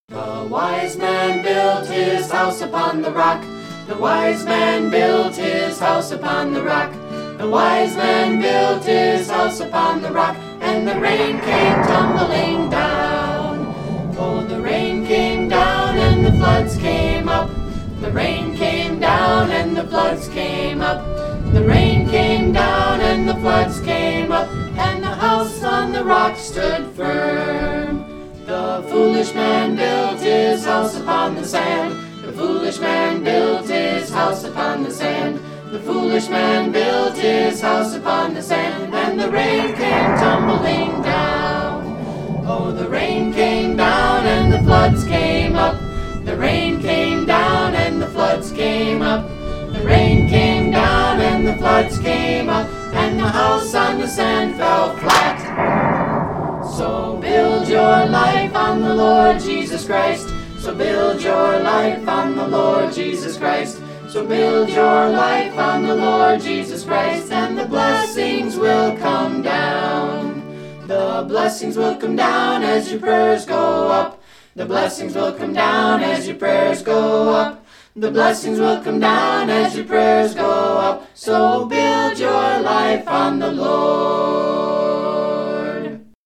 The wise man built his house upon the rock. The wise man built his house upon the rock. The wise man built his house upon the rock, and the rain came tumbling down. Oh, the rain came down and the floods came up. The rain came down and the floods came up. The rain came down and the floods came up, and the house on the rock stood firm. The foolish man built his house upon the sand. The foolish man built his house upon the sand. The foolish man built his house upon the sand, and the rain came tumbling down. Oh, the rain came down and the floods came up. The rain came down and the floods came up. The rain came down and the floods came up, and the house on the sand fell flat. So build your life on the Lord Jesus Christ. So build your life on the Lord Jesus Christ. So build your life on the Lord Jesus Christ, and the blessings will come down. The blessings will come down as your prayers go up. The blessings will come down as your prayers go up. The blessings will come down as your prayers go up. So build your life on the Lord.